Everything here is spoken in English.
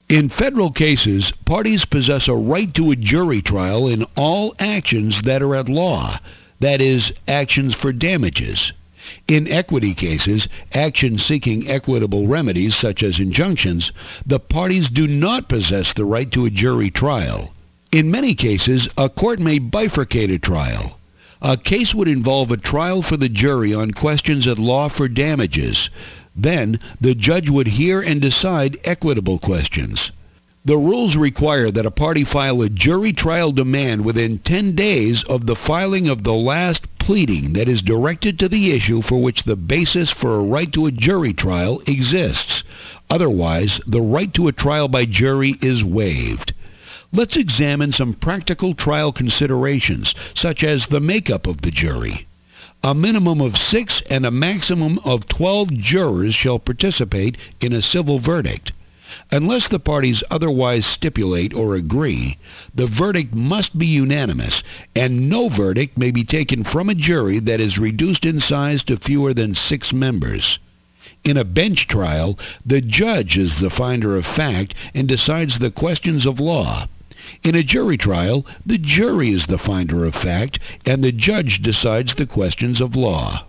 In federal cases, parties possess a right to a jury trial in all actions that are at law, that is, actions for damages. In equity cases, actions seeking equitable remedies such as injunctions, the parties do not possess the right to a jury trial. In many cases, a court may bifurcate a trial. A case would involve a trial for the jury on questions at law for damages. Then, the judge would hear and decide equitable questions. The rules require that a party file a jury trial demand within 10 days of the filing of the last pleading that is directed to the issue for which the basis for a right to a jury trial exists. Otherwise, the right to a trial by jury is waived. Let's examine some practical trial considerations, such as the makeup of the jury. A minimum of 6 and a maximum of 12 jurors shall participate in a civil verdict. Unless the parties otherwise stipulate or agree, the verdict must be unanimous, and no verdict may be taken from a jury that is reduced in size to fewer than 6 members. In a bench trial, the judge is the finder of fact and decides the questions of law. In a jury trial, the jury is the finder of fact, and the judge decides the questions of law.